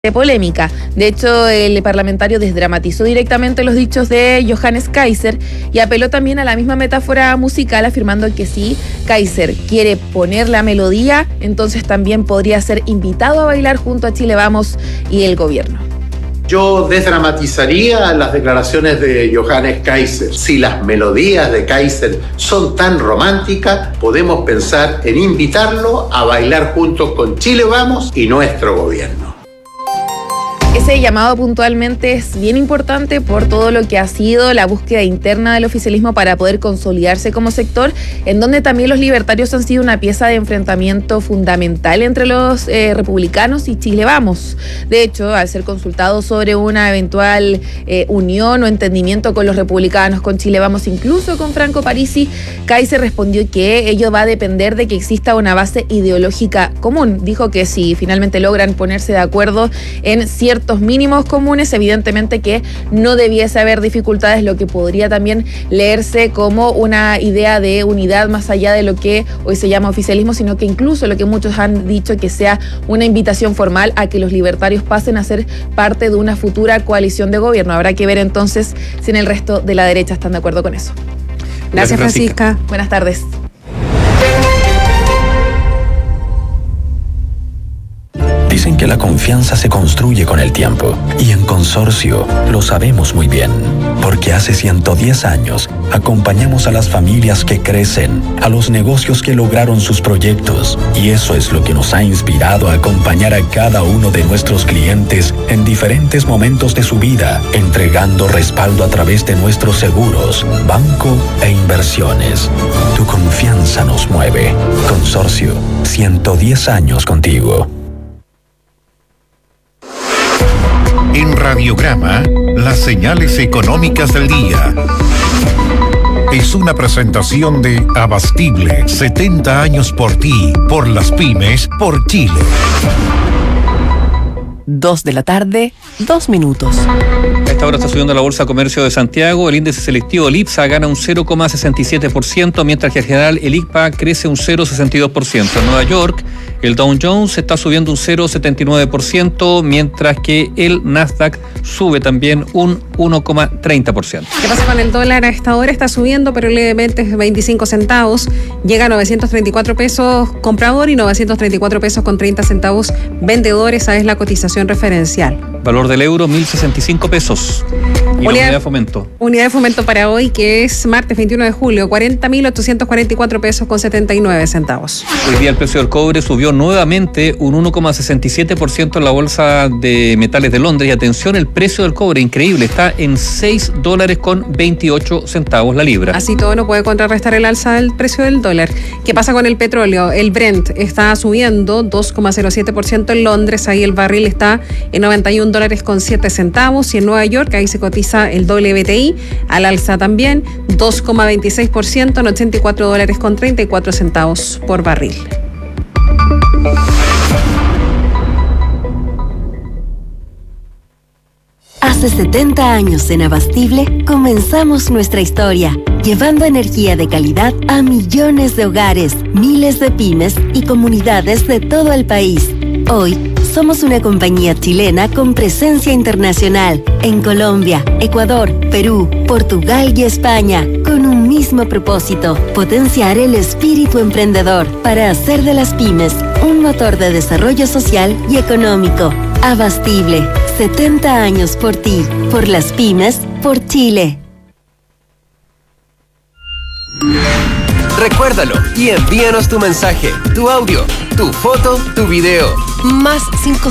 de polémica. De hecho, el parlamentario desdramatizó directamente los dichos de Johannes Kaiser y apeló también a la misma metáfora musical, afirmando que si Kaiser quiere poner la melodía, entonces también podría ser invitado a bailar junto a Chile Vamos y el gobierno. Yo desdramatizaría las declaraciones de Johannes Kaiser. Si las melodías de Kaiser son tan románticas, podemos pensar en invitarlo a bailar juntos con Chile Vamos y nuestro gobierno. Ese llamado puntualmente es bien importante por todo lo que ha sido la búsqueda interna del oficialismo para poder consolidarse como sector, en donde también los libertarios han sido una pieza de enfrentamiento fundamental entre los republicanos y Chile Vamos. De hecho, al ser consultado sobre una eventual unión o entendimiento con los republicanos, con Chile Vamos, incluso con Franco Parisi, Kaiser respondió que ello va a depender de que exista una base ideológica común. Dijo que si finalmente logran ponerse de acuerdo en ciertos mínimos comunes, evidentemente que no debiese haber dificultades, lo que podría también leerse como una idea de unidad más allá de lo que hoy se llama oficialismo, sino que incluso lo que muchos han dicho, que sea una invitación formal a que los libertarios pasen a ser parte de una futura coalición de gobierno. Habrá que ver entonces si en el resto de la derecha están de acuerdo con eso. Gracias, Francisca. Buenas tardes. Dicen que la confianza se construye con el tiempo, y en Consorcio lo sabemos muy bien, porque hace 110 años acompañamos a las familias que crecen, a los negocios que lograron sus proyectos, y eso es lo que nos ha inspirado a acompañar a cada uno de nuestros clientes en diferentes momentos de su vida, entregando respaldo a través de nuestros seguros, banco e inversiones. Tu confianza nos mueve. Consorcio, 110 años contigo. En Radiograma, las señales económicas del día. Es una presentación de Abastible, 70 años por ti, por las pymes, por Chile. 2 de la tarde, 2 minutos. A esta hora está subiendo la Bolsa de Comercio de Santiago. El índice selectivo, el IPSA, gana un 0,67%, mientras que en general el ICPA crece un 0,62%. En Nueva York, el Dow Jones está subiendo un 0,79%, mientras que el Nasdaq sube también un 1,30%. ¿Qué pasa con el dólar? A esta hora está subiendo, pero levemente 25 centavos. Llega a 934 pesos comprador y 934 pesos con 30 centavos vendedor. Esa es la cotización referencial. Valor del euro, 1.065 pesos. Y la unidad de fomento. Unidad de fomento para hoy, que es martes 21 de julio, 40.844 pesos con 79 centavos. Hoy día el precio del cobre subió nuevamente un 1,67% en la Bolsa de Metales de Londres. Y atención, el precio del cobre, increíble, está en $6.28 la libra. Así todo no puede contrarrestar el alza del precio del dólar. ¿Qué pasa con el petróleo? El Brent está subiendo 2,07% en Londres. Ahí el barril está en $91 con 7 centavos. Y en Nueva York, ahí se cotiza el WTI al alza también, 2,26% en $84 con 34 centavos por barril. Hace 70 años en Abastible comenzamos nuestra historia, llevando energía de calidad a millones de hogares, miles de pymes y comunidades de todo el país. Hoy somos una compañía chilena con presencia internacional en Colombia, Ecuador, Perú, Portugal y España, con un mismo propósito: potenciar el espíritu emprendedor para hacer de las pymes un motor de desarrollo social y económico. Abastible, 70 años por ti, por las pymes, por Chile. Recuérdalo y envíanos tu mensaje, tu audio, tu foto, tu video. Más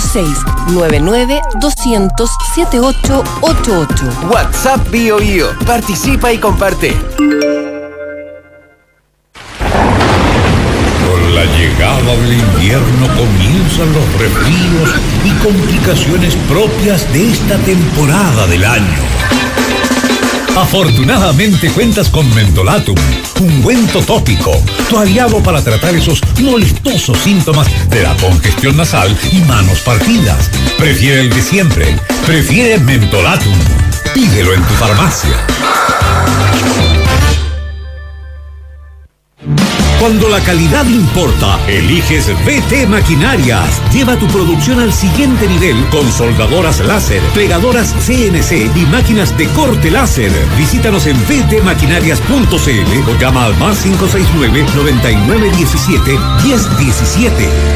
56-99-200-7888. WhatsApp BioBio. Participa y comparte. Con la llegada del invierno comienzan los resfríos y complicaciones propias de esta temporada del año. Afortunadamente cuentas con Mentolatum, ungüento tópico, tu aliado para tratar esos molestosos síntomas de la congestión nasal y manos partidas. Prefiere el de siempre, prefiere Mentolatum. Pídelo en tu farmacia. Cuando la calidad importa, eliges VT Maquinarias. Lleva tu producción al siguiente nivel con soldadoras láser, plegadoras CNC y máquinas de corte láser. Visítanos en vtmaquinarias.cl o llama al más 569-9917-1017.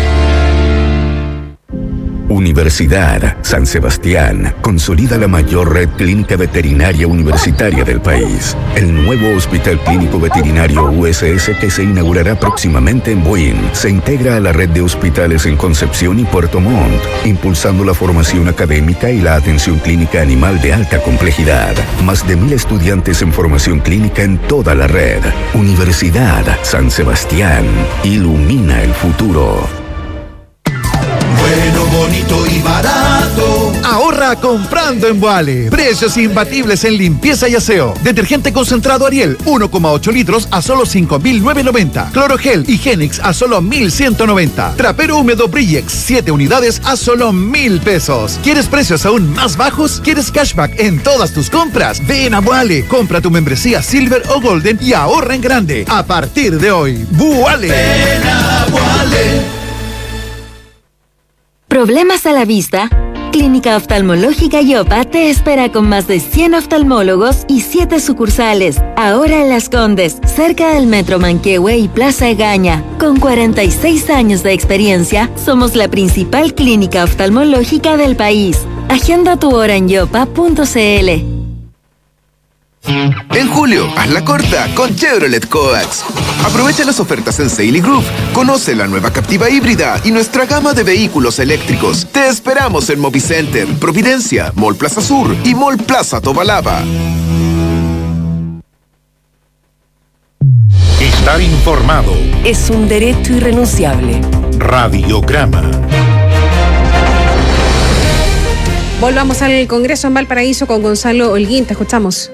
Universidad San Sebastián consolida la mayor red clínica veterinaria universitaria del país. El nuevo Hospital Clínico Veterinario USS, que se inaugurará próximamente en Buin, se integra a la red de hospitales en Concepción y Puerto Montt, impulsando la formación académica y la atención clínica animal de alta complejidad. Más de 1,000 estudiantes en formación clínica en toda la red. Universidad San Sebastián. Ilumina el futuro. Bueno, bonito y barato. Ahorra comprando en Boale. Precios imbatibles en limpieza y aseo. Detergente concentrado Ariel, 1,8 litros a solo 5.990. Clorogel Higienix a solo 1.190. Trapero húmedo Brillex, 7 unidades a solo 1,000 pesos. ¿Quieres precios aún más bajos? ¿Quieres cashback en todas tus compras? Ven a Boale. Compra tu membresía Silver o Golden y ahorra en grande. A partir de hoy, Boale. Ven a Boale. ¿Problemas a la vista? Clínica Oftalmológica Yopa te espera con más de 100 oftalmólogos y 7 sucursales. Ahora en Las Condes, cerca del Metro Manquehue y Plaza Egaña. Con 46 años de experiencia, somos la principal clínica oftalmológica del país. Agenda tu hora en yopa.cl. En julio, hazla corta con Chevrolet Coax. Aprovecha las ofertas en Sail y Groove. Conoce la nueva Captiva híbrida y nuestra gama de vehículos eléctricos. Te esperamos en Movicenter, Providencia, Mall Plaza Sur y Mall Plaza Tobalaba. Estar informado es un derecho irrenunciable. Radiograma. Volvamos al Congreso en Valparaíso con Gonzalo Holguín. Te escuchamos.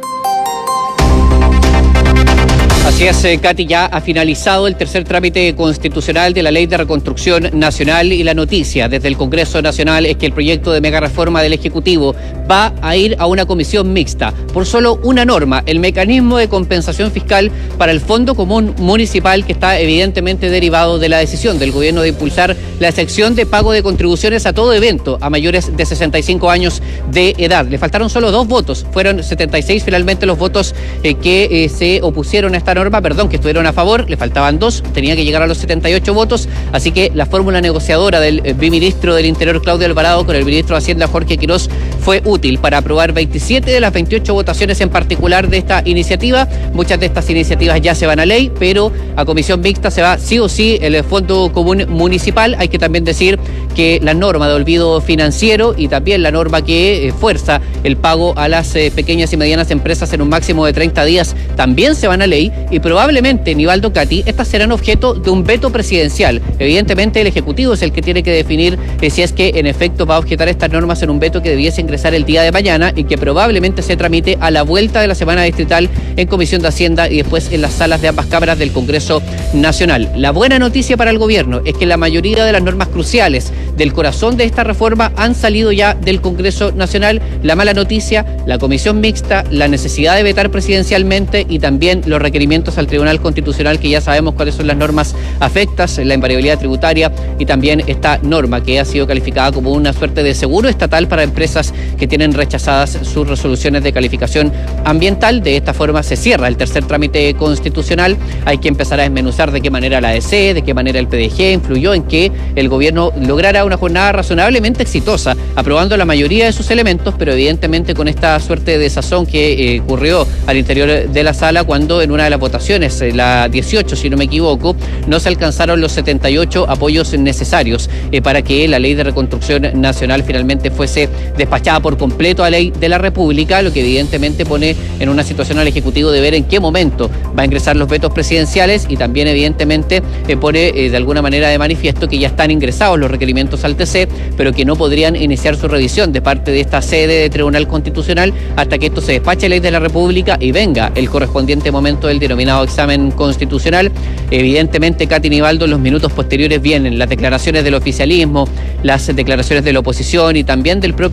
Así es, Katy, ya ha finalizado el tercer trámite constitucional de la Ley de Reconstrucción Nacional y la noticia desde el Congreso Nacional es que el proyecto de mega reforma del Ejecutivo va a ir a una comisión mixta por solo una norma, el mecanismo de compensación fiscal para el Fondo Común Municipal, que está evidentemente derivado de la decisión del gobierno de impulsar la excepción de pago de contribuciones a todo evento a mayores de 65 años de edad. Le faltaron solo 2 votos, fueron 76 finalmente los votos que se opusieron a esta norma, que estuvieron a favor, le faltaban 2, tenía que llegar a los 78 votos, así que la fórmula negociadora del biministro del Interior, Claudio Alvarado, con el ministro de Hacienda, Jorge Quirós, fue útil para aprobar 27 de las 28 votaciones en particular de esta iniciativa. Muchas de estas iniciativas ya se van a ley, pero a comisión mixta se va sí o sí el Fondo Común Municipal. Hay que también decir que la norma de olvido financiero y también la norma que fuerza el pago a las pequeñas y medianas empresas en un máximo de 30 días también se van a ley, y probablemente, Nivaldo, Katy, estas serán objeto de un veto presidencial. Evidentemente el Ejecutivo es el que tiene que definir si es que en efecto va a objetar estas normas en un veto que debiese ingresar el día de mañana y que probablemente se tramite a la vuelta de la semana distrital en Comisión de Hacienda y después en las salas de ambas cámaras del Congreso Nacional. La buena noticia para el gobierno es que la mayoría de las normas cruciales del corazón de esta reforma han salido ya del Congreso Nacional. La mala noticia, la comisión mixta, la necesidad de vetar presidencialmente y también los requerimientos al Tribunal Constitucional, que ya sabemos cuáles son las normas afectas, la invariabilidad tributaria y también esta norma que ha sido calificada como una suerte de seguro estatal para empresas que tienen rechazadas sus resoluciones de calificación ambiental. De esta forma se cierra el tercer trámite constitucional. Hay que empezar a desmenuzar de qué manera la ADC, de qué manera el PDG influyó en que el gobierno lograra una jornada razonablemente exitosa, aprobando la mayoría de sus elementos, pero evidentemente con esta suerte de desazón que ocurrió al interior de la sala cuando en una de las votaciones, la 18 si no me equivoco, no se alcanzaron los 78 apoyos necesarios para que la Ley de Reconstrucción Nacional finalmente fuese despachada por completo a ley de la República, lo que evidentemente pone en una situación al Ejecutivo de ver en qué momento va a ingresar los vetos presidenciales y también evidentemente pone de alguna manera de manifiesto que ya están ingresados los requerimientos al TC, pero que no podrían iniciar su revisión de parte de esta sede de Tribunal Constitucional hasta que esto se despache a ley de la República y venga el correspondiente momento del denominado examen constitucional. Evidentemente, Katy, Nivaldo, en los minutos posteriores vienen las declaraciones del oficialismo, las declaraciones de la oposición y también del propio Ejecutivo,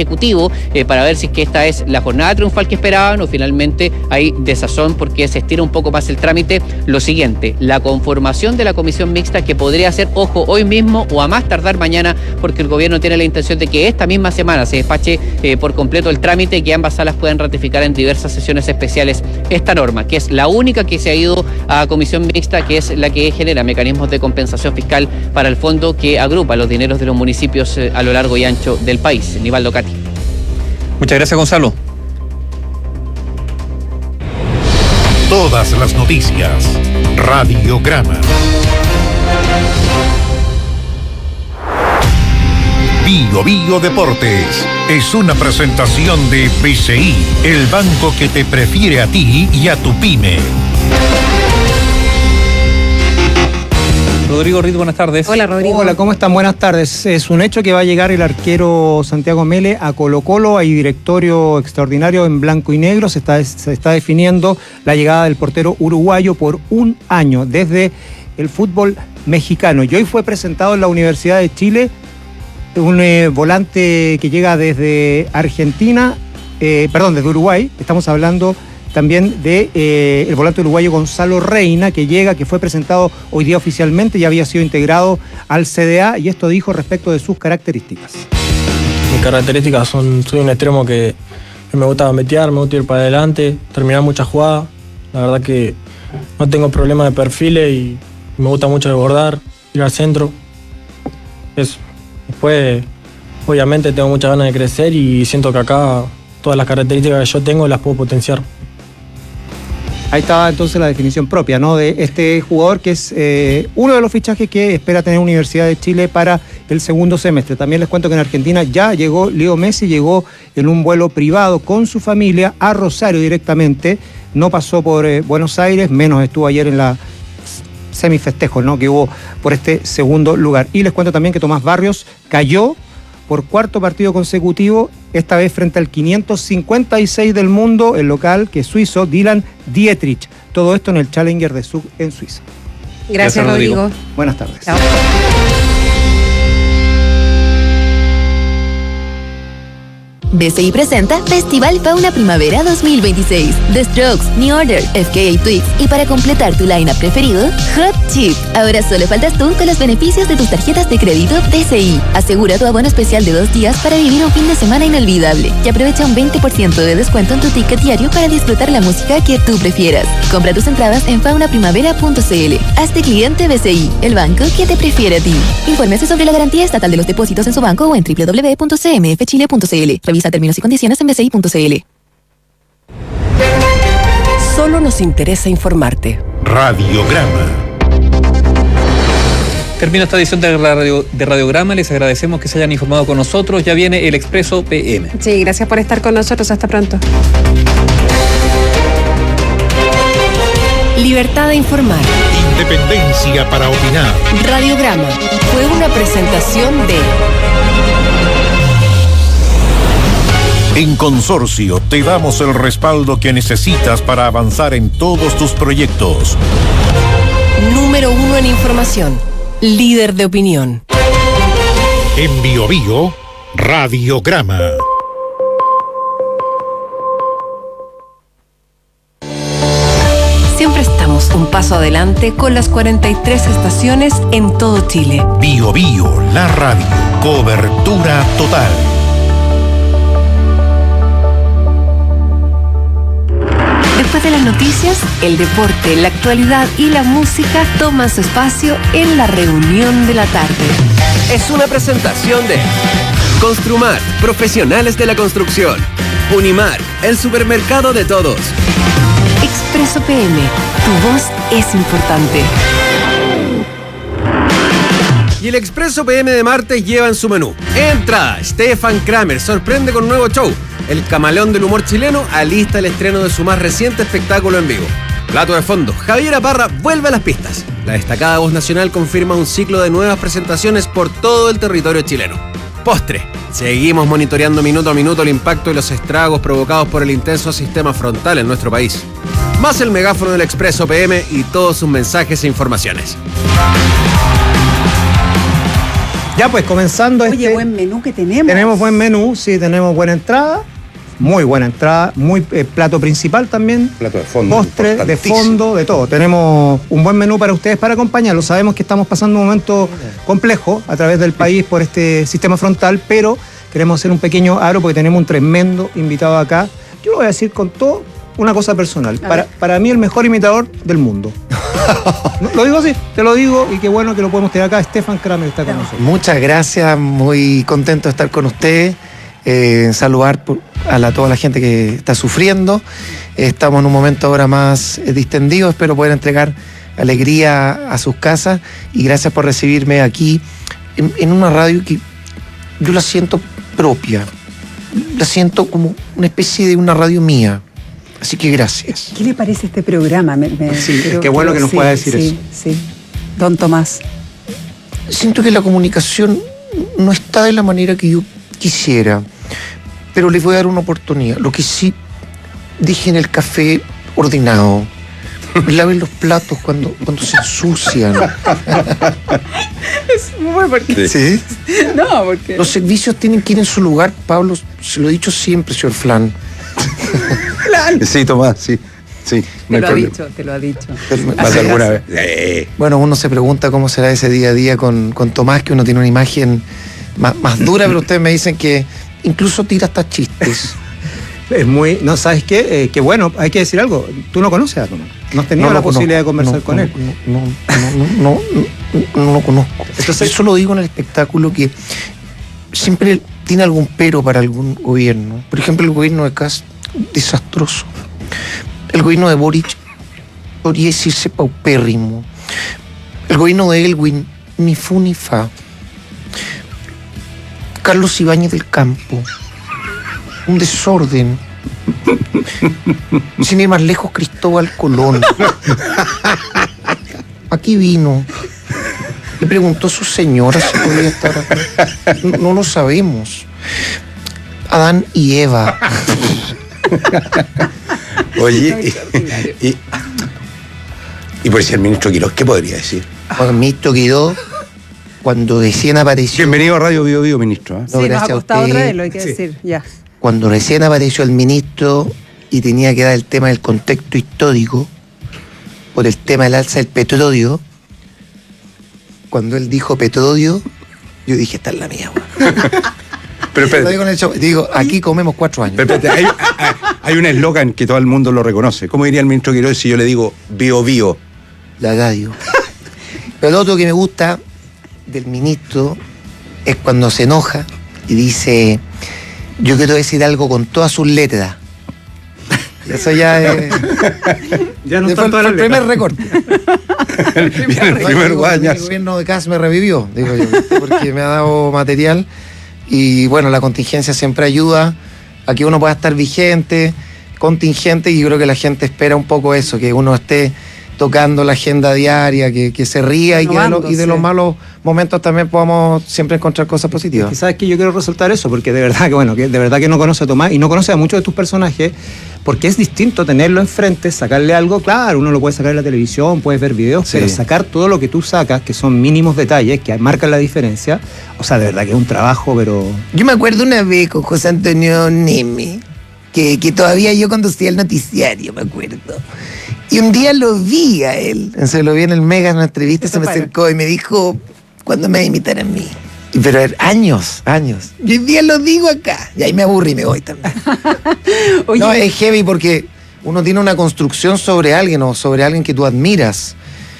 Ejecutivo para ver si es que esta es la jornada triunfal que esperaban o finalmente hay desazón porque se estira un poco más el trámite. Lo siguiente, la conformación de la comisión mixta que podría ser, ojo, hoy mismo o a más tardar mañana, porque el gobierno tiene la intención de que esta misma semana se despache por completo el trámite y que ambas salas puedan ratificar en diversas sesiones especiales esta norma, que es la única que se ha ido a comisión mixta, que es la que genera mecanismos de compensación fiscal para el fondo que agrupa los dineros de los municipios a lo largo y ancho del país. Nivaldo Cati. Muchas gracias, Gonzalo. Todas las noticias. Radiograma. Bio Bio Deportes es una presentación de BCI, el banco que te prefiere a ti y a tu pyme. Rodrigo Riz, buenas tardes. Hola, Rodrigo. Hola, ¿cómo están? Buenas tardes. Es un hecho que va a llegar el arquero Santiago Mele a Colo-Colo. Hay directorio extraordinario en blanco y negro. Se está definiendo la llegada del portero uruguayo por un año desde el fútbol mexicano. Y hoy fue presentado en la Universidad de Chile un volante que llega desde desde Uruguay. Estamos hablando también de el volante uruguayo Gonzalo Reina, que fue presentado hoy día oficialmente, ya había sido integrado al CDA, y esto dijo respecto de sus características. Mis características soy un extremo que me gusta metear, me gusta ir para adelante, terminar muchas jugadas. La verdad que no tengo problema de perfiles y me gusta mucho desbordar, ir al centro. Eso. Después, obviamente, tengo muchas ganas de crecer y siento que acá todas las características que yo tengo las puedo potenciar. Ahí estaba entonces la definición propia, ¿no?, de este jugador, que es uno de los fichajes que espera tener Universidad de Chile para el segundo semestre. También les cuento que en Argentina ya llegó Leo Messi, llegó en un vuelo privado con su familia a Rosario directamente. No pasó por Buenos Aires, menos estuvo ayer en la semifestejo, ¿no?, que hubo por este segundo lugar. Y les cuento también que Tomás Barrios cayó por cuarto partido consecutivo, esta vez frente al 556 del mundo, el local, que es suizo, Dylan Dietrich. Todo esto en el Challenger de Zug en Suiza. Gracias, Rodrigo. Buenas tardes. Chao. BCI presenta Festival Fauna Primavera 2026. The Strokes, New Order, FKA Twigs y para completar tu line-up preferido, Hot Chip. Ahora solo faltas tú con los beneficios de tus tarjetas de crédito BCI. Asegura tu abono especial de 2 días para vivir un fin de semana inolvidable y aprovecha un 20% de descuento en tu ticket diario para disfrutar la música que tú prefieras. Compra tus entradas en faunaprimavera.cl. Hazte cliente BCI, el banco que te prefiere a ti. Infórmese sobre la garantía estatal de los depósitos en su banco o en www.cmfchile.cl. Revisa términos y condiciones en bci.cl. Solo nos interesa informarte. Radiograma. Termina esta edición de Radiograma. Les agradecemos que se hayan informado con nosotros. Ya viene el Expreso PM. Sí, gracias por estar con nosotros. Hasta pronto. Libertad de informar. Independencia para opinar. Radiograma fue una presentación de... En Consorcio te damos el respaldo que necesitas para avanzar en todos tus proyectos. Número 1 en información. Líder de opinión. En Bio Bio, Radiograma. Siempre estamos un paso adelante con las 43 estaciones en todo Chile. Bio Bio, la radio. Cobertura total. Después de las noticias, el deporte, la actualidad y la música toman su espacio en la reunión de la tarde. Es una presentación de Construmar, profesionales de la construcción. Unimar, el supermercado de todos. Expreso PM, tu voz es importante. Y el Expreso PM de martes lleva en su menú: entrada, Stefan Kramer sorprende con nuevo show. El camaleón del humor chileno alista el estreno de su más reciente espectáculo en vivo. Plato de fondo, Javiera Parra vuelve a las pistas. La destacada voz nacional confirma un ciclo de nuevas presentaciones por todo el territorio chileno. Postre, seguimos monitoreando minuto a minuto el impacto y los estragos provocados por el intenso sistema frontal en nuestro país. Más el megáfono del Expreso PM y todos sus mensajes e informaciones. Ya pues, comenzando Oye, buen menú que tenemos. Tenemos buen menú, sí, tenemos buena entrada. Muy buena entrada, muy plato principal también. Plato de fondo. Postre, de fondo, de todo. Tenemos un buen menú para ustedes para acompañarlos. Sabemos que estamos pasando un momento complejo a través del país por este sistema frontal, pero queremos hacer un pequeño aro porque tenemos un tremendo invitado acá. Yo lo voy a decir con todo una cosa personal. Para mí el mejor imitador del mundo. Lo digo así, te lo digo, y qué bueno que lo podemos tener acá. Stefan Kramer está con nosotros. Muchas gracias, muy contento de estar con ustedes. Saludar a toda la gente que está sufriendo. Estamos en un momento ahora más distendido. Espero poder entregar alegría a sus casas y gracias por recibirme aquí en una radio que yo la siento propia, la siento como una especie de una radio mía. Así que gracias. ¿Qué le parece este programa? Sí, qué bueno que nos pueda decir eso. Sí, don Tomás. Siento que la comunicación no está de la manera que yo quisiera, pero les voy a dar una oportunidad. Lo que sí, dejen el café ordenado, laven los platos cuando se ensucian. Es muy porque... ¿Sí? No, porque... Los servicios tienen que ir en su lugar, Pablo, se lo he dicho siempre, señor Flan. Sí, Tomás, sí. Te lo ha dicho. ¿Más alguna vez? Bueno, uno se pregunta cómo será ese día a día con Tomás, que uno tiene una imagen más dura, pero ustedes me dicen que incluso tira hasta chistes. Es muy... No, ¿sabes qué? Que bueno, hay que decir algo. Tú no conoces a Tomás. No has tenido la posibilidad de conversar con él. No lo conozco. Entonces, yo solo digo en el espectáculo que siempre tiene algún pero para algún gobierno. Por ejemplo, el gobierno de Kast, desastroso. El gobierno de Boric podría decirse paupérrimo. El gobierno de Elwin, ni fu ni fa. Carlos Ibáñez del Campo, un desorden. Sin ir más lejos, Cristóbal Colón. Aquí vino. Le preguntó a su señora si podía estar acá. No lo sabemos. Adán y Eva. Oye, y por si el ministro Quirós, ¿qué podría decir? El ministro Quirós, cuando recién apareció... Bienvenido a Radio Bio Bio, ministro. No, sí, nos gracias ha costado a usted. traerlo, hay que decir, ya. Cuando recién apareció el ministro y tenía que dar el tema del contexto histórico por el tema del alza del petróleo, cuando él dijo petróleo, yo dije, esta es la mía, güey. Pero espérate. Digo, aquí comemos 4 años. Pero espérate, hay un eslogan que todo el mundo lo reconoce. ¿Cómo diría el ministro Quirós si yo le digo Bio Bio? La radio. Pero lo otro que me gusta del ministro es cuando se enoja y dice, yo quiero decir algo con todas sus letras. Eso ya es... Ya no está fue el primer récord. El primer guañas. El gobierno de Kast me revivió, digo yo, porque me ha dado material y bueno, la contingencia siempre ayuda a que uno pueda estar vigente, contingente, y yo creo que la gente espera un poco eso, que uno esté tocando la agenda diaria, que se ría y de los malos momentos también podamos siempre encontrar cosas positivas. Y sabes que yo quiero resaltar eso, porque de verdad que no conoce a Tomás y no conoce a muchos de tus personajes, porque es distinto tenerlo enfrente, sacarle algo, claro, uno lo puede sacar en la televisión, puedes ver videos, sí, pero sacar todo lo que tú sacas, que son mínimos detalles, que marcan la diferencia, o sea, de verdad que es un trabajo, pero... Yo me acuerdo una vez con José Antonio Neme, que todavía yo conducía el noticiario, me acuerdo. Y un día lo vi a él, entonces lo vi en el Mega en una entrevista, se me acercó y me dijo, ¿cuándo me va a imitar a mí? Pero años. Y hoy día lo digo acá, y ahí me aburrí y me voy también. Oye, no, es heavy porque uno tiene una construcción sobre alguien o sobre alguien que tú admiras.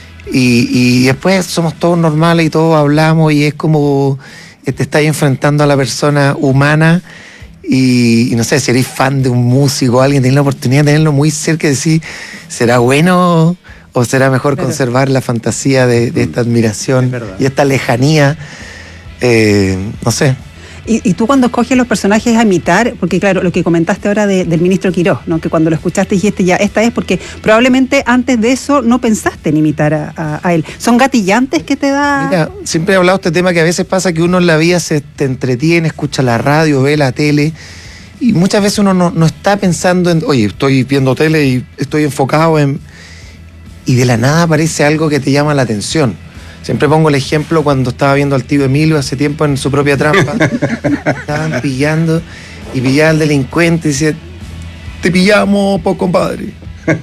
Y después somos todos normales y todos hablamos y es como te estás enfrentando a la persona humana. Y no sé, si eres fan de un músico, alguien tiene la oportunidad de tenerlo muy cerca y decir, ¿será bueno o será mejor conservar la fantasía de esta admiración y esta lejanía? No sé. Y tú cuando escoges los personajes a imitar, porque claro, lo que comentaste ahora del ministro Quirós, ¿no? Que cuando lo escuchaste dijiste ya, esta es, porque probablemente antes de eso no pensaste en imitar a él. ¿Son gatillantes que te da...? Mira, siempre he hablado de este tema que a veces pasa que uno en la vida se te entretiene, escucha la radio, ve la tele, y muchas veces uno no está pensando en, oye, estoy viendo tele y estoy enfocado en... Y de la nada aparece algo que te llama la atención. Siempre pongo el ejemplo cuando estaba viendo al tío Emilio hace tiempo en su propia trampa. Estaban pillando y pillaba al delincuente y decía, te pillamos, po compadre.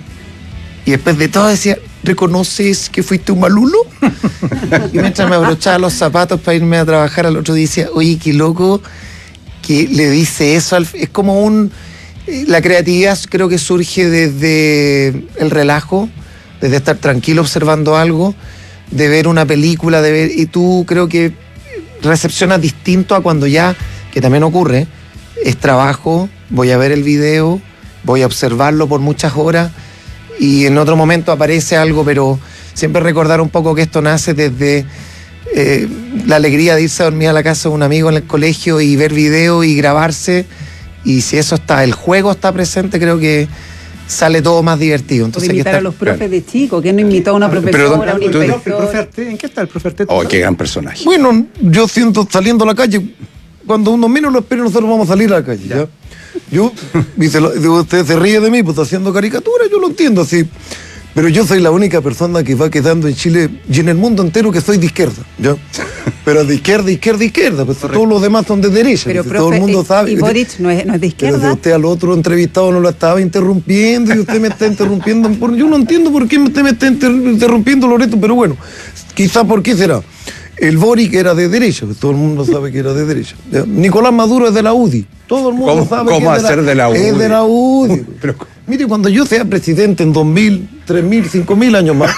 Y después de todo decía, ¿reconoces que fuiste un malulo? Y mientras me abrochaba los zapatos para irme a trabajar al otro día decía, oye, qué loco que le dice eso. Es como la creatividad creo que surge desde el relajo, desde estar tranquilo observando algo, de ver una película, y tú creo que recepcionas distinto a cuando ya, que también ocurre, es trabajo, voy a ver el video, voy a observarlo por muchas horas y en otro momento aparece algo, pero siempre recordar un poco que esto nace desde la alegría de irse a dormir a la casa de un amigo en el colegio y ver video y grabarse, y si eso está, el juego está presente, creo que sale todo más divertido. Entonces, imitar a los profes de chico, ¿quién no invitó a una profesora, a un inspector? ¿En qué está el profe Arteta? Oh, qué gran personaje. Bueno, yo siento saliendo a la calle, cuando uno menos lo espera, nosotros vamos a salir a la calle, ¿ya? Yo, usted se ríe de mí, pues haciendo caricatura, yo lo entiendo así. Pero yo soy la única persona que va quedando en Chile y en el mundo entero que soy de izquierda, ¿ya? Pero de izquierda, pues todos los demás son de derecha. Pero profe, todo el mundo sabe. Y Boric no es de izquierda. Pero usted al otro entrevistado no lo estaba interrumpiendo y usted me está interrumpiendo. Yo no entiendo por qué usted me está interrumpiendo, Loreto, pero bueno, quizás por qué será. El Boric era de derecha, pues todo el mundo sabe que era de derecha. ¿Ya? Nicolás Maduro es de la UDI. Todo el mundo sabe ¿Cómo que es de la UDI? Es de la UDI. Pero, mire, cuando yo sea presidente en 2000, 3000, 5000 años más,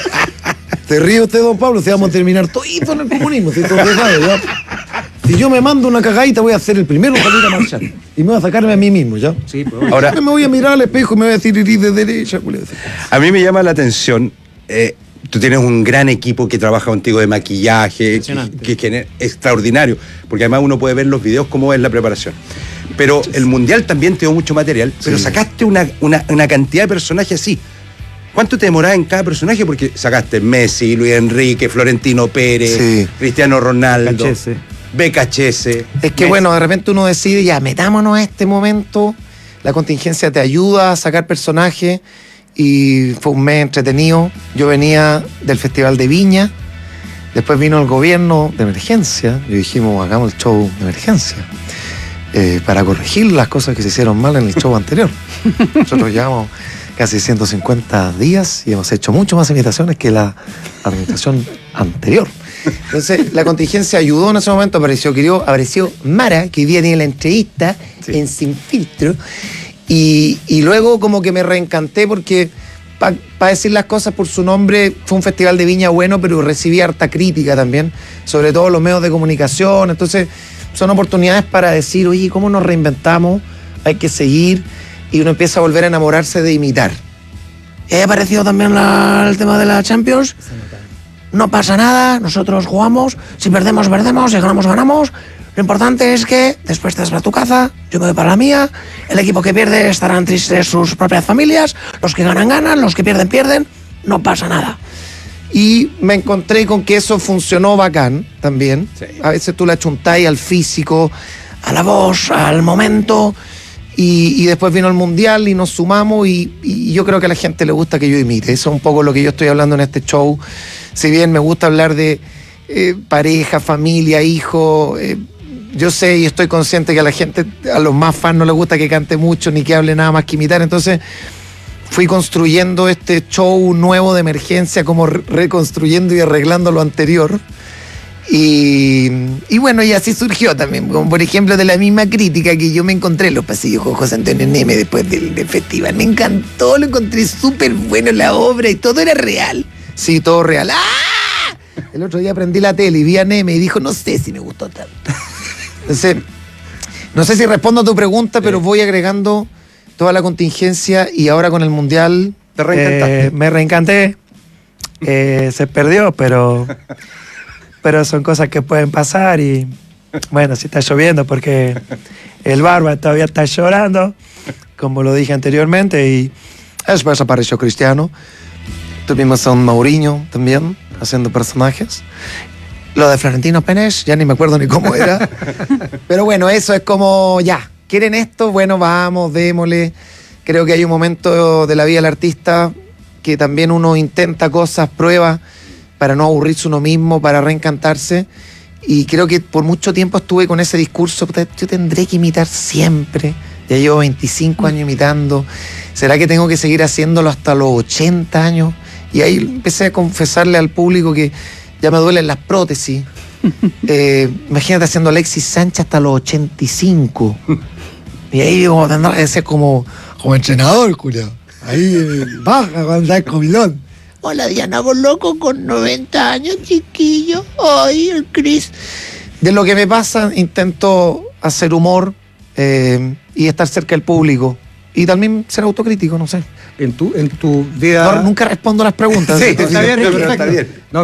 se ríe usted, don Pablo, se vamos a terminar todito en el comunismo, si usted sabe, ¿ya? Si yo me mando una cagadita, voy a ser el primero en salir a marchar. Y me voy a sacarme a mí mismo, ¿ya? Sí, pues. Ahora, me voy a mirar al espejo y me voy a decir, iris de derecha, a mí me llama la atención, tú tienes un gran equipo que trabaja contigo de maquillaje, que es extraordinario, porque además uno puede ver los videos cómo es la preparación. Pero el Mundial también te dio mucho material, pero sacaste una cantidad de personajes así. ¿Cuánto te demorabas en cada personaje? Porque sacaste Messi, Luis Enrique, Florentino Pérez, Cristiano Ronaldo, BKHS. Es que bueno, de repente uno decide, ya, metámonos a este momento, la contingencia te ayuda a sacar personajes, y fue un mes entretenido. Yo venía del Festival de Viña, después vino el gobierno de emergencia, y dijimos, hagamos el show de emergencia, para corregir las cosas que se hicieron mal en el show anterior. Nosotros llevamos casi 150 días y hemos hecho mucho más imitaciones que la administración anterior. Entonces, la contingencia ayudó en ese momento, apareció Mara, que hoy día tiene la entrevista en Sin Filtro, y luego como que me reencanté porque, para decir las cosas por su nombre, fue un festival de Viña bueno, pero recibí harta crítica también, sobre todo los medios de comunicación. Entonces, son oportunidades para decir, oye, ¿cómo nos reinventamos? Hay que seguir, y uno empieza a volver a enamorarse de imitar. ¿Ha aparecido también el tema de la Champions? No pasa nada, nosotros jugamos, si perdemos, perdemos, si ganamos, ganamos. Lo importante es que después te vas para tu casa, yo me voy para la mía, el equipo que pierde estarán tristes sus propias familias, los que ganan, ganan, los que pierden, pierden, no pasa nada. Y me encontré con que eso funcionó bacán también. Sí. A veces tú le achuntáis al físico, a la voz, al momento, y después vino el Mundial y nos sumamos, y yo creo que a la gente le gusta que yo imite. Eso es un poco lo que yo estoy hablando en este show. Si bien me gusta hablar de pareja, familia, hijo, yo sé y estoy consciente que a la gente, a los más fans, no les gusta que cante mucho ni que hable nada más que imitar. Entonces fui construyendo este show nuevo de emergencia, como reconstruyendo y arreglando lo anterior. Y bueno, y así surgió también, como por ejemplo de la misma crítica que yo me encontré en los pasillos con José Antonio Neme después del festival. Me encantó, lo encontré súper bueno la obra y todo era real. Sí, todo real. ¡Ah! El otro día prendí la tele y vi a Neme y dijo, no sé si me gustó tanto. Entonces, no sé si respondo a tu pregunta, pero voy agregando toda la contingencia, y ahora con el Mundial... ¿Te reencantaste? Me reencanté. Se perdió, pero son cosas que pueden pasar, y bueno, si está lloviendo porque el Barba todavía está llorando, como lo dije anteriormente, y después apareció Cristiano. Tuvimos a un Mourinho también haciendo personajes. Lo de Florentino Pérez, ya ni me acuerdo ni cómo era. Pero bueno, eso es como, ya, ¿quieren esto? Bueno, vamos, démosle. Creo que hay un momento de la vida del artista que también uno intenta cosas, prueba, para no aburrirse uno mismo, para reencantarse. Y creo que por mucho tiempo estuve con ese discurso, yo tendré que imitar siempre. Ya llevo 25 años imitando. ¿Será que tengo que seguir haciéndolo hasta los 80 años? Y ahí empecé a confesarle al público que ya me duelen las prótesis. Imagínate haciendo Alexis Sánchez hasta los 85. Y ahí digo, tendrá que ser como entrenador, culiao. Ahí baja cuando da el comilón. Hola, Diana Boloco con 90 años, chiquillo. Ay, el Cris. De lo que me pasa, intento hacer humor y estar cerca del público. Y también ser autocrítico, no sé. En tu vida... No, nunca respondo las preguntas. Sí, está bien, pero está bien. No,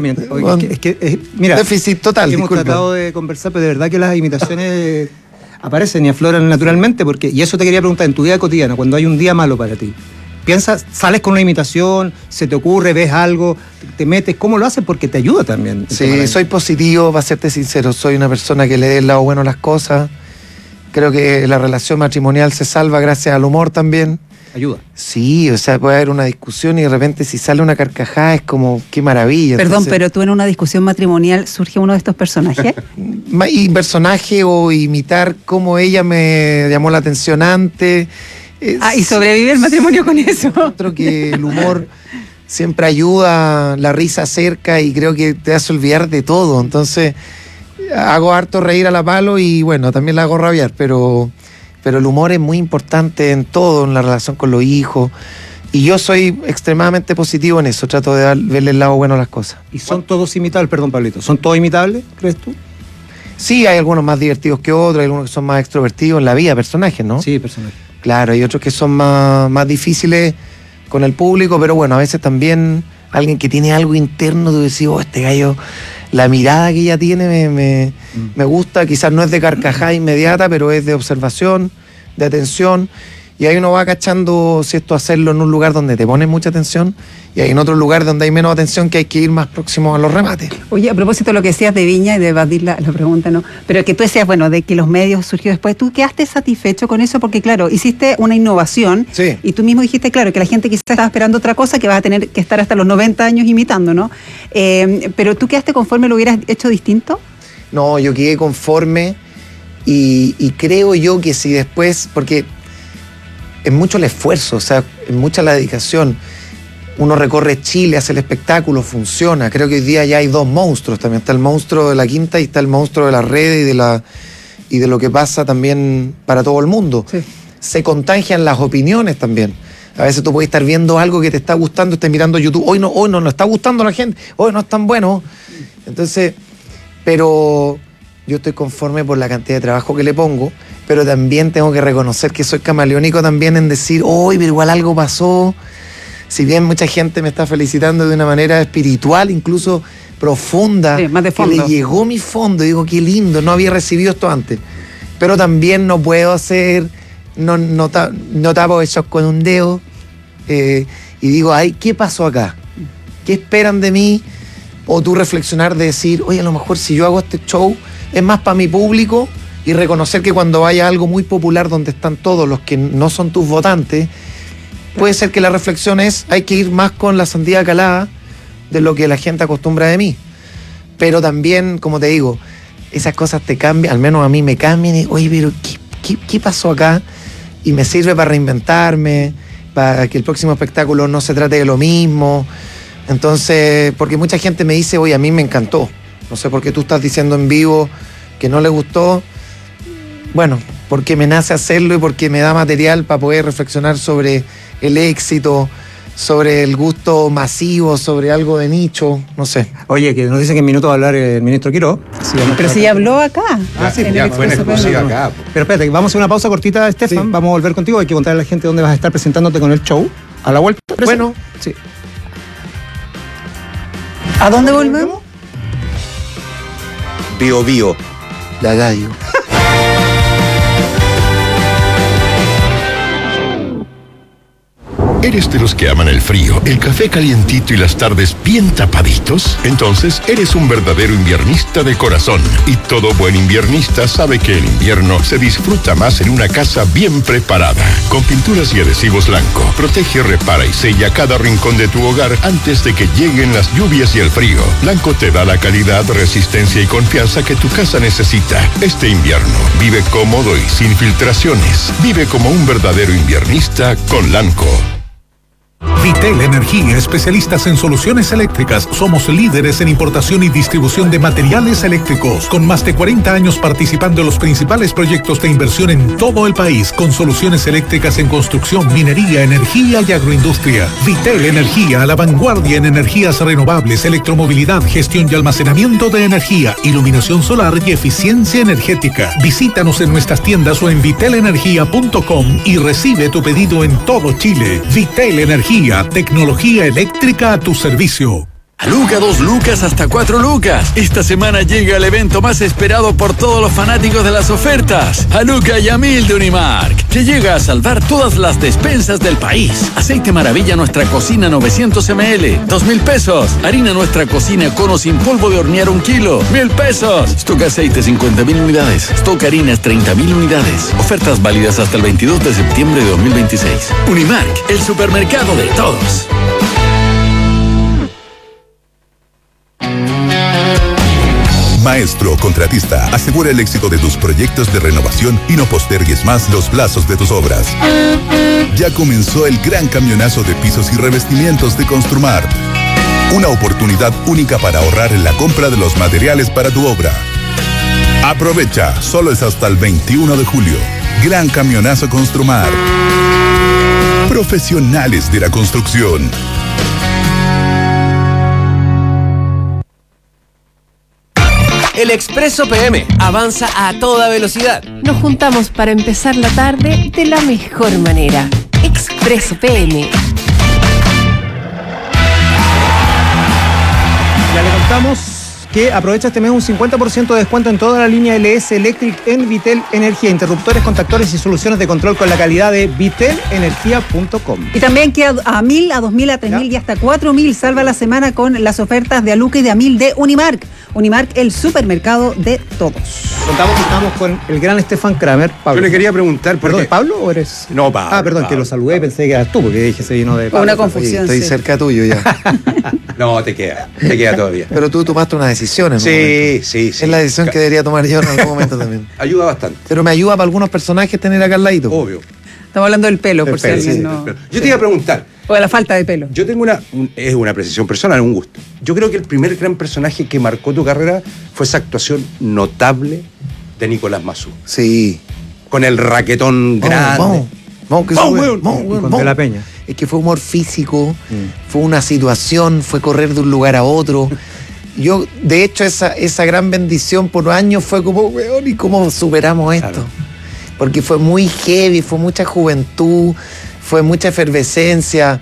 mira, déficit total, hemos tratado de conversar, pero de verdad que las imitaciones aparecen y afloran naturalmente, y eso te quería preguntar, en tu vida cotidiana, cuando hay un día malo para ti, piensas, sales con una imitación, se te ocurre, ves algo, te metes, ¿cómo lo haces? Porque te ayuda también. Sí, soy positivo, para serte sincero, soy una persona que le dé el lado bueno a las cosas. Creo que la relación matrimonial se salva gracias al humor también. Ayuda. Sí, o sea, puede haber una discusión y de repente si sale una carcajada es como, qué maravilla. Perdón, entonces, pero tú en una discusión matrimonial surge uno de estos personajes. Y personaje o imitar cómo ella me llamó la atención antes. Y sobrevive el matrimonio con eso. Creo que el humor siempre ayuda, la risa acerca y creo que te hace olvidar de todo. Entonces, hago harto reír a la palo y bueno, también la hago rabiar, pero el humor es muy importante en todo, en la relación con los hijos. Y yo soy extremadamente positivo en eso, trato de verle el lado bueno a las cosas. ¿Y son todos imitables? Perdón, Pablito, ¿son todos imitables, crees tú? Sí, hay algunos más divertidos que otros, hay algunos que son más extrovertidos en la vida, personajes, ¿no? Sí, personajes. Claro, hay otros que son más difíciles con el público, pero bueno, a veces también alguien que tiene algo interno, tú decís, este gallo, la mirada que ella tiene me gusta, quizás no es de carcajada inmediata, pero es de observación, de atención, y ahí uno va cachando si esto hacerlo en un lugar donde te pones mucha atención, y hay en otro lugar donde hay menos atención que hay que ir más próximo a los remates. Oye, a propósito de lo que decías de Viña y de evadir la pregunta, ¿no? Pero que tú decías, bueno, de que los medios surgió después, ¿tú quedaste satisfecho con eso? Porque claro, hiciste una innovación, sí, y tú mismo dijiste, claro, que la gente quizás estaba esperando otra cosa, que vas a tener que estar hasta los 90 años imitando, ¿no? Pero ¿tú quedaste conforme, lo hubieras hecho distinto? No, yo quedé conforme y creo yo que si después, porque es mucho el esfuerzo, o sea, es mucha la dedicación. Uno recorre Chile, hace el espectáculo, funciona. Creo que hoy día ya hay dos monstruos también. Está el monstruo de la quinta y está el monstruo de las redes y de lo que pasa también para todo el mundo. Sí. Se contagian las opiniones también. A veces tú puedes estar viendo algo que te está gustando, estás mirando YouTube. Hoy no está gustando a la gente, hoy no es tan bueno. Entonces, pero yo estoy conforme por la cantidad de trabajo que le pongo, pero también tengo que reconocer que soy camaleónico también en decir, pero igual algo pasó. Si bien mucha gente me está felicitando de una manera espiritual, incluso profunda, sí, más de fondo, que le llegó mi fondo, digo, qué lindo, no había recibido esto antes. Pero también no puedo hacer, no tapo esos con un dedo, y digo, ¿qué pasó acá? ¿Qué esperan de mí? O tú reflexionar de decir, oye, a lo mejor si yo hago este show, es más para mi público, y reconocer que cuando vaya algo muy popular donde están todos los que no son tus votantes, puede ser que la reflexión es, hay que ir más con la sandía calada de lo que la gente acostumbra de mí. Pero también, como te digo, esas cosas te cambian, al menos a mí me cambian, y oye, pero ¿qué pasó acá? Y me sirve para reinventarme, para que el próximo espectáculo no se trate de lo mismo. Entonces, porque mucha gente me dice, oye, a mí me encantó. No sé por qué tú estás diciendo en vivo que no le gustó. Bueno, porque me nace hacerlo y porque me da material para poder reflexionar sobre el éxito, sobre el gusto masivo, sobre algo de nicho, no sé. Oye, que nos dicen que en minutos va a hablar el ministro Quirós. Pero si ya habló acá. Sí, ya fue en exclusiva acá. Pero espérate, vamos a hacer una pausa cortita, Estefan. Sí. Vamos a volver contigo. Hay que contarle a la gente dónde vas a estar presentándote con el show. A la vuelta. Bueno, sí. ¿A dónde volvemos? Bio Bio. La gallo. ¿Eres de los que aman el frío, el café calientito y las tardes bien tapaditos? Entonces eres un verdadero inviernista de corazón. Y todo buen inviernista sabe que el invierno se disfruta más en una casa bien preparada. Con pinturas y adhesivos Lanco, protege, repara y sella cada rincón de tu hogar antes de que lleguen las lluvias y el frío. Lanco te da la calidad, resistencia y confianza que tu casa necesita. Este invierno, vive cómodo y sin filtraciones. Vive como un verdadero inviernista con Lanco. Vitel Energía, especialistas en soluciones eléctricas. Somos líderes en importación y distribución de materiales eléctricos, con más de 40 años participando en los principales proyectos de inversión en todo el país, con soluciones eléctricas en construcción, minería, energía y agroindustria. Vitel Energía, a la vanguardia en energías renovables, electromovilidad, gestión y almacenamiento de energía, iluminación solar y eficiencia energética. Visítanos en nuestras tiendas o en vitelenergia.com y recibe tu pedido en todo Chile. Vitel Energía, tecnología eléctrica a tu servicio. Luca 2 lucas hasta 4 lucas. Esta semana llega el evento más esperado por todos los fanáticos de las ofertas. A Luca y a 1000 de Unimark, que llega a salvar todas las despensas del país. Aceite Maravilla Nuestra Cocina 900 ml, 2.000 pesos. Harina Nuestra Cocina Cono sin polvo de hornear 1 kilo, 1.000 pesos. Stock Aceite 50.000 unidades. Stock Harinas 30.000 unidades. Ofertas válidas hasta el 22 de septiembre de 2026. Unimark, el supermercado de todos. Maestro Contratista, asegura el éxito de tus proyectos de renovación y no postergues más los plazos de tus obras. Ya comenzó el gran camionazo de pisos y revestimientos de Construmar. Una oportunidad única para ahorrar en la compra de los materiales para tu obra. Aprovecha, solo es hasta el 21 de julio. Gran camionazo Construmar. Profesionales de la construcción. El Expreso PM avanza a toda velocidad. Nos juntamos para empezar la tarde de la mejor manera. Expreso PM. Ya le contamos que aprovecha este mes un 50% de descuento en toda la línea LS Electric en Vitel Energía. Interruptores, contactores y soluciones de control con la calidad de vitelenergia.com. Y también que a 1.000, a 2.000, a 3.000 y hasta 4.000 salva la semana con las ofertas de Aluca y de a 1.000 de Unimark. Unimark, el supermercado de todos. Contamos que estamos con el gran Stefan Kramer. Pablo. Yo le quería preguntar... ¿Perdón, ¿Pablo o eres...? No, Pablo. Ah, perdón, Pablo. que lo saludé y pensé que eras tú, porque dije se vino de Pablo. Una confusión, Estoy sí. cerca tuyo ya. No, te queda todavía. Pero tú tomaste una decisión en un Sí, momento. sí. Es la decisión que debería tomar yo en algún momento también. Ayuda bastante. Pero me ayuda para algunos personajes tener acá al ladito. Obvio. Estamos hablando del pelo, por si alguien no... Yo te iba a preguntar. O de la falta de pelo. Yo tengo es una apreciación personal, un gusto. Yo creo que el primer gran personaje que marcó tu carrera fue esa actuación notable de Nicolás Mazú. Sí. Con el raquetón grande. Vamos, que Con De la Peña. Es que fue humor físico, fue una situación, fue correr de un lugar a otro. Yo, de hecho, esa gran bendición por años fue como, weón, ¿y cómo superamos esto? Claro. Porque fue muy heavy, fue mucha juventud, fue mucha efervescencia,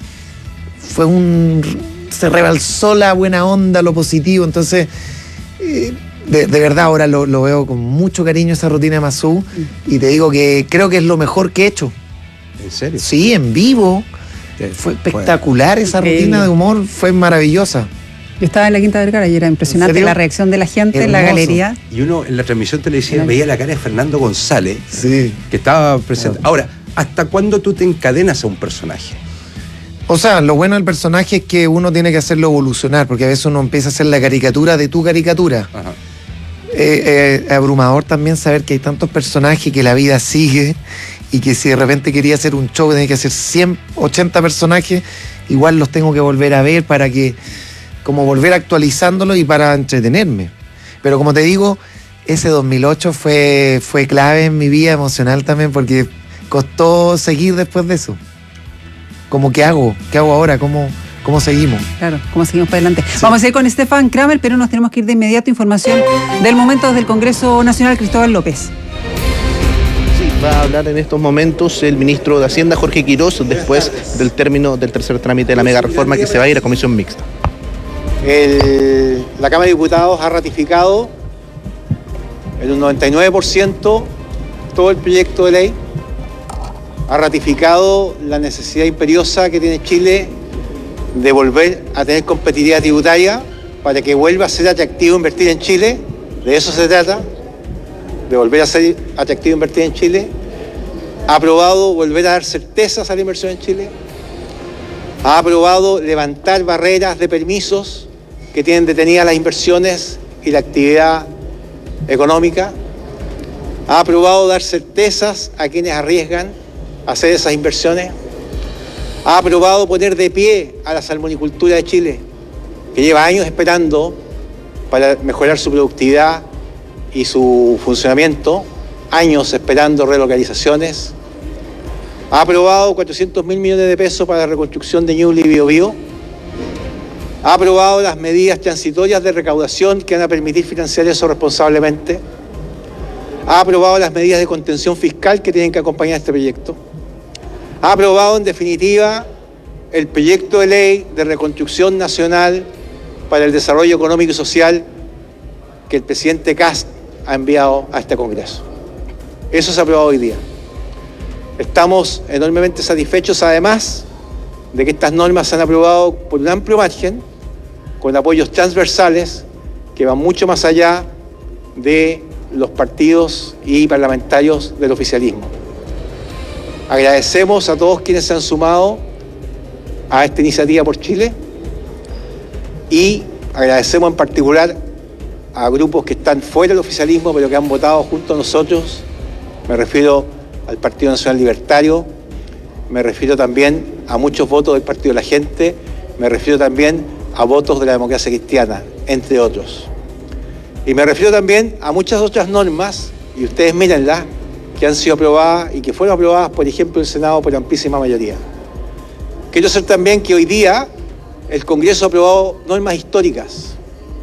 se rebalsó la buena onda, lo positivo. Entonces, de verdad ahora lo veo con mucho cariño esa rutina de Mazú y te digo que creo que es lo mejor que he hecho. ¿En serio? Sí, en vivo. Fue espectacular esa rutina de humor, fue maravillosa. Yo estaba en la Quinta Vergara y era impresionante la reacción de la gente en la galería. Y uno en la transmisión televisiva veía la cara de Fernando González, que estaba presente. Ahora, ¿hasta cuándo tú te encadenas a un personaje? O sea, lo bueno del personaje es que uno tiene que hacerlo evolucionar, porque a veces uno empieza a hacer la caricatura de tu caricatura. Ajá. Es abrumador también saber que hay tantos personajes que la vida sigue y que si de repente quería hacer un show tenía que hacer 180 personajes, igual los tengo que volver a ver para que, como volver actualizándolo y para entretenerme. Pero como te digo, ese 2008 fue clave en mi vida emocional también, porque costó seguir después de eso. Como, ¿qué hago? ¿Qué hago ahora? ¿Cómo seguimos? Claro, ¿cómo seguimos para adelante? Sí. Vamos a ir con Stefan Kramer, pero nos tenemos que ir de inmediato. Información del momento desde el Congreso Nacional, Cristóbal López. Va a hablar en estos momentos el ministro de Hacienda, Jorge Quirós, después del término del tercer trámite de la mega reforma que se va a ir a comisión mixta. La Cámara de Diputados ha ratificado en un 99% todo el proyecto de ley. ha ratificado la necesidad imperiosa que tiene Chile de volver a tener competitividad tributaria para que vuelva a ser atractivo invertir en Chile. De eso se trata, de volver a ser atractivo invertir en Chile. Ha aprobado volver a dar certezas a la inversión en Chile. Ha aprobado levantar barreras de permisos que tienen detenidas las inversiones y la actividad económica. Ha aprobado dar certezas a quienes arriesgan a hacer esas inversiones. Ha aprobado poner de pie a la salmonicultura de Chile, que lleva años esperando para mejorar su productividad y su funcionamiento, años esperando relocalizaciones. Ha aprobado 400.000 millones de pesos para la reconstrucción de Ñuble y Biobío. Ha aprobado las medidas transitorias de recaudación que van a permitir financiar eso responsablemente. Ha aprobado las medidas de contención fiscal que tienen que acompañar este proyecto. Ha aprobado, en definitiva, el proyecto de ley de reconstrucción nacional para el desarrollo económico y social que el presidente Kast ha enviado a este Congreso. Eso se ha aprobado hoy día. Estamos enormemente satisfechos, además, de que estas normas se han aprobado por un amplio margen, con apoyos transversales que van mucho más allá de los partidos y parlamentarios del oficialismo. Agradecemos a todos quienes se han sumado a esta iniciativa por Chile y agradecemos en particular a grupos que están fuera del oficialismo pero que han votado junto a nosotros. Me refiero al Partido Nacional Libertario, me refiero también a muchos votos del Partido de la Gente, me refiero también a votos de la democracia cristiana, entre otros. Y me refiero también a muchas otras normas, y ustedes mírenlas, que han sido aprobadas y que fueron aprobadas, por ejemplo, en el Senado por amplísima mayoría. Quiero decir también que hoy día el Congreso ha aprobado normas históricas.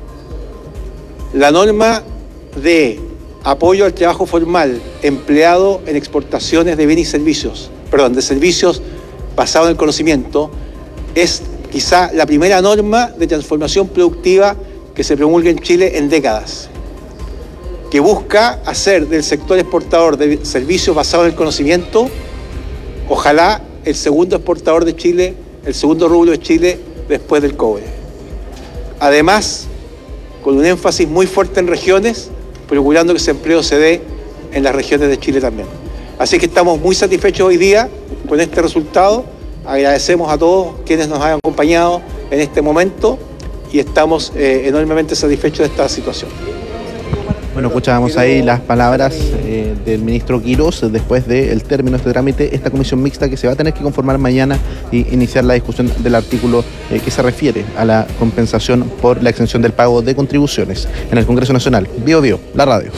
La norma de apoyo al trabajo formal empleado en exportaciones de bienes y servicios, de servicios basados en el conocimiento, es quizá la primera norma de transformación productiva que se promulga en Chile en décadas, que busca hacer del sector exportador de servicios basados en el conocimiento, ojalá el segundo exportador de Chile, el segundo rubro de Chile después del cobre. Además, con un énfasis muy fuerte en regiones, procurando que ese empleo se dé en las regiones de Chile también. Así que estamos muy satisfechos hoy día con este resultado. Agradecemos a todos quienes nos han acompañado en este momento y estamos enormemente satisfechos de esta situación. Bueno, escuchábamos ahí las palabras del ministro Quirós después del término de este trámite, esta comisión mixta que se va a tener que conformar mañana y iniciar la discusión del artículo que se refiere a la compensación por la exención del pago de contribuciones en el Congreso Nacional. Bio Bio, la radio.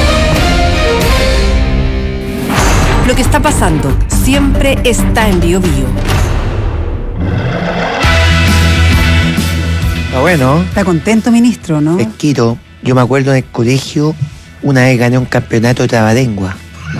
Lo que está pasando siempre está en Bio Bio. Está bueno. Está contento, ministro, ¿no? Fresquito. Yo me acuerdo en el colegio, una vez gané un campeonato de trabalengua.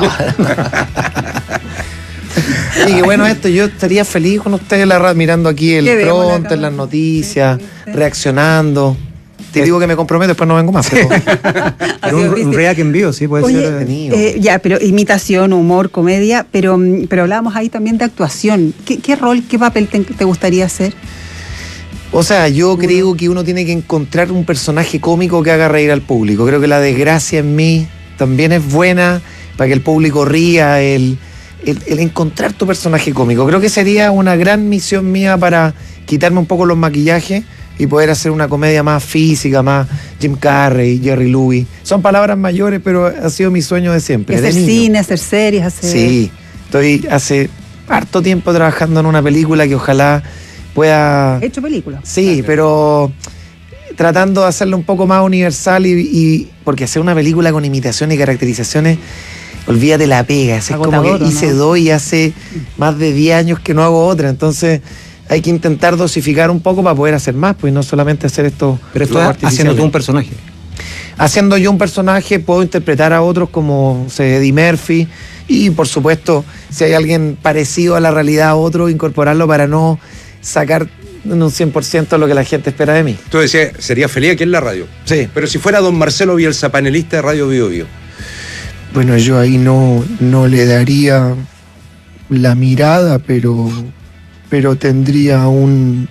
Y bueno, yo estaría feliz con ustedes, la radio, mirando aquí el pronto, en las noticias, reaccionando. Te digo que me comprometo, después no vengo más. Pero un react en vivo, sí, puede ser. Ya, pero imitación, humor, comedia, pero hablábamos ahí también de actuación. ¿Qué rol, qué papel te gustaría hacer? O sea, yo creo que uno tiene que encontrar un personaje cómico que haga reír al público. Creo que la desgracia en mí también es buena para que el público ría, el encontrar tu personaje cómico. Creo que sería una gran misión mía para quitarme un poco los maquillajes y poder hacer una comedia más física, más Jim Carrey, Jerry Lewis. Son palabras mayores, pero ha sido mi sueño de siempre. Hacer cine, hacer series, hacer... Sí, estoy hace harto tiempo trabajando en una película que ojalá pueda... ¿He hecho películas? Sí, pero tratando de hacerlo un poco más universal y porque hacer una película con imitaciones y caracterizaciones, olvídate la pega. Es como que hice dos y hace más de 10 años que no hago otra, entonces hay que intentar dosificar un poco para poder hacer más, pues no solamente hacer esto. Pero esto haciendo tú un personaje. Haciendo yo un personaje puedo interpretar a otros como Eddie Murphy y por supuesto si hay alguien parecido a la realidad a otro, incorporarlo para no sacar un 100% lo que la gente espera de mí. Tú decías, sería feliz aquí en la radio. Sí. Pero si fuera don Marcelo Bielsa, panelista de Radio Bio Bio. Bueno, yo ahí no le daría la mirada, pero tendría un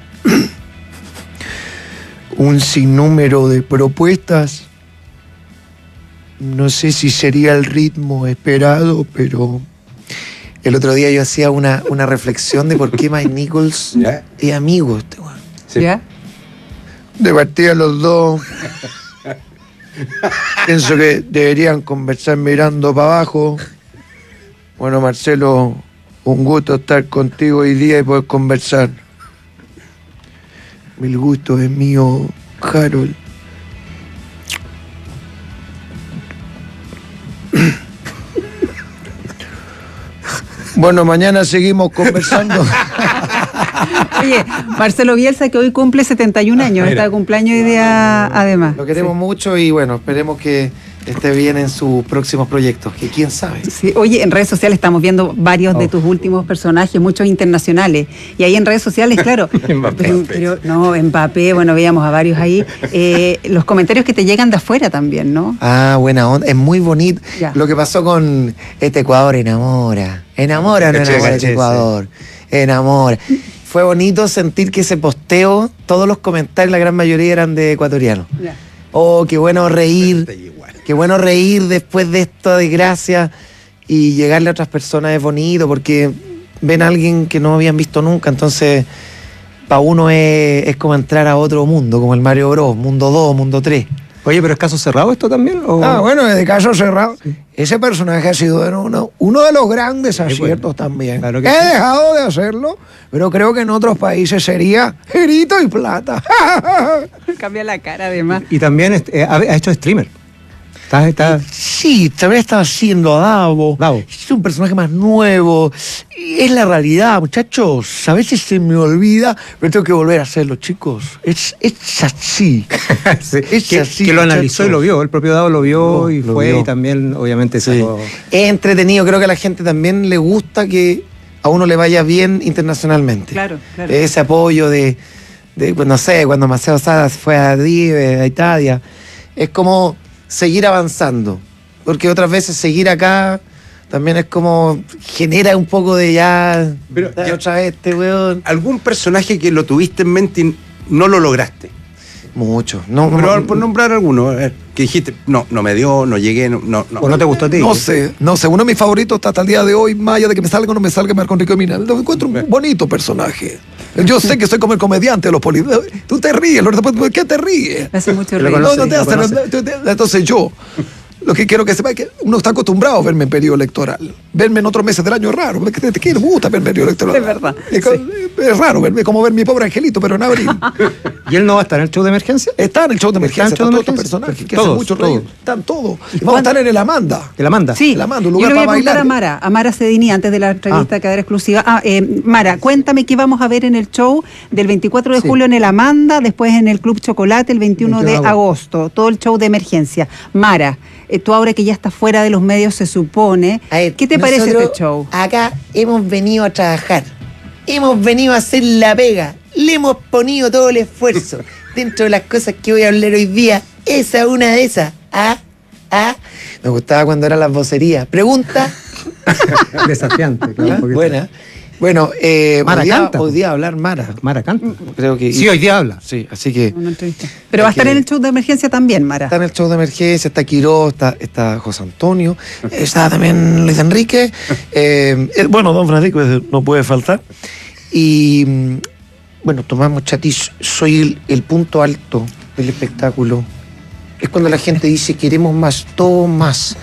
sinnúmero de propuestas. No sé si sería el ritmo esperado, pero el otro día yo hacía una reflexión de por qué Mike Nichols es amigo este weón. ¿Ya? De partida los dos. Pienso que deberían conversar mirando para abajo. Bueno, Marcelo, un gusto estar contigo hoy día y poder conversar. El gusto es mío, Harold. Bueno, mañana seguimos conversando. Oye, Marcelo Bielsa, que hoy cumple 71 años, está de cumpleaños hoy día además. Lo queremos mucho y bueno, esperemos que esté bien en sus próximos proyectos, que quién sabe. Sí, oye, en redes sociales estamos viendo varios de tus últimos personajes, muchos internacionales. Y ahí en redes sociales, claro. pero no, Mbappé, bueno, veíamos a varios ahí. Los comentarios que te llegan de afuera también, ¿no? Ah, buena onda, es muy bonito. Ya. Lo que pasó con este Ecuador enamora. Enamora o no enamora este Ecuador. Enamora. Fue bonito sentir que ese posteo, todos los comentarios, la gran mayoría eran de ecuatorianos. Ya. Oh, qué bueno reír. Qué bueno reír después de esta desgracia y llegarle a otras personas es bonito porque ven a alguien que no habían visto nunca. Entonces, para uno es como entrar a otro mundo, como el Mario Bros, mundo 2, mundo 3. Oye, ¿pero es caso cerrado esto también? ¿O? Ah, bueno, es de caso cerrado. Sí. Ese personaje ha sido uno de los grandes aciertos también. Claro que he dejado de hacerlo, pero creo que en otros países sería Jerito y Plata. Cambia la cara además. Y también ha hecho streamer. Sí, también está haciendo a Davo. Es un personaje más nuevo. Es la realidad, muchachos. A veces se me olvida, pero tengo que volver a hacerlo, chicos. Es así. Sí. Es así. Que lo analizó y lo vio. El propio Davo lo vio y fue vio. Y también, obviamente, sacó... Es entretenido. Creo que a la gente también le gusta que a uno le vaya bien internacionalmente. Claro. Ese apoyo de pues, no sé, cuando Maceo Salas fue a Rive, a Italia. Es como seguir avanzando, porque otras veces seguir acá también es como genera un poco de ya otra vez este weón. ¿Algún personaje que lo tuviste en mente y no lo lograste? Mucho. Pero por nombrar alguno, que dijiste, no me dio, no llegué, no. ¿O no te gustó a ti? No sé. Uno de mis favoritos hasta el día de hoy, más allá de que me salga o no me salga, Marco Enrique Minal. Lo encuentro un bonito personaje. Yo sé que soy como el comediante de los políticos. Tú te ríes, ¿por qué te ríes? Hace mucho reír. No te hace. Entonces yo, lo que quiero que sepa es que uno está acostumbrado a verme en periodo electoral. Verme en otros meses del año es raro. ¿Qué le gusta ver en periodo electoral? Es verdad. Es raro verme, como ver mi pobre angelito, pero en abril. ¿Y él no va a estar en el show de emergencia? Está en el show de emergencia. Están todos estos personajes que hacen mucho reír. Están todos. Vamos a estar en el Amanda. ¿El Amanda? Sí. El Amanda, un lugar yo le voy para a preguntar bailar. a Mara Cedini, antes de la entrevista que era exclusiva. Mara, cuéntame qué vamos a ver en el show del 24 de julio en el Amanda, después en el Club Chocolate el 21 de agosto. Todo el show de emergencia. Mara, tú ahora que ya estás fuera de los medios, se supone. ¿Qué te parece este show? Acá hemos venido a trabajar. Hemos venido a hacer la pega. Le hemos ponido todo el esfuerzo. Dentro de las cosas que voy a hablar hoy día, esa es una de esas. Me gustaba cuando eran las vocerías. Pregunta. Desafiante, claro. Buena. Bueno, Mara hoy día hablar Mara. Mara canta. Creo que, sí, hoy día habla. Sí, así que... Pero va a estar en el show de emergencia también, Mara. Está en el show de emergencia, está Quiroz, está José Antonio, está también Luis Enrique. Bueno, don Francisco no puede faltar. Y bueno, Tomás Mochati, soy el punto alto del espectáculo. Es cuando la gente dice queremos más, todo más.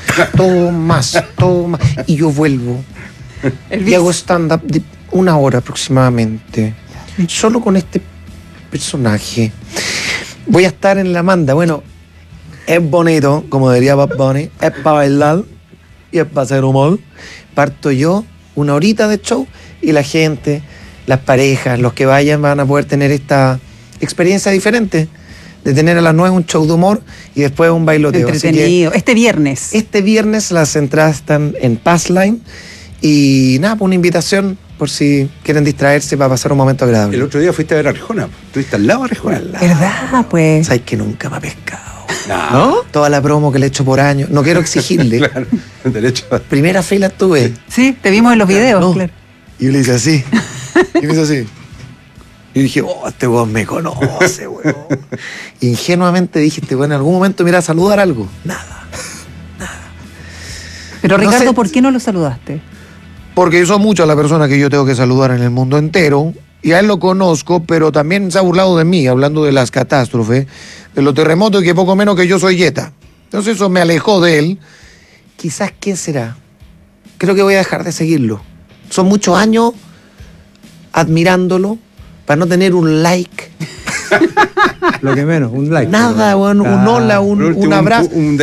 Y yo vuelvo. Y hago stand-up de 1 hora aproximadamente. Solo con este personaje. Voy a estar en la Amanda. Bueno, es bonito, como diría Bad Bunny. Es para bailar y es para hacer humor. Parto yo, 1 horita de show y la gente, las parejas, los que vayan van a poder tener esta experiencia diferente. De tener a las 9 un show de humor y después un bailoteo. Entretenido. Este viernes las entradas están en Passline. Y nada, pues una invitación por si quieren distraerse para pasar un momento agradable. El otro día fuiste a ver a Arjona. Estuviste al lado de Arjona. ¿Verdad, pues? Sabes que nunca me ha pescado. ¿No? Toda la promo que le he hecho por años. No quiero exigirle. Claro, derecho. Primera fila estuve. Sí, te vimos en los videos, no, claro. Y yo le hice así. Y me hizo así. Y dije, este weón me conoce, weón. Ingenuamente dije, este weón en algún momento me irá a saludar algo. Nada. Pero No Ricardo, sé. ¿por qué no lo saludaste? Porque son muchas las personas que yo tengo que saludar en el mundo entero. Y a él lo conozco, pero también se ha burlado de mí, hablando de las catástrofes, de los terremotos, y que poco menos que yo soy yeta. Entonces eso me alejó de él. Quizás, ¿quién será? Creo que voy a dejar de seguirlo. Son muchos años admirándolo para no tener un like. Lo que menos, un like. Nada, weón, un hola, un abrazo.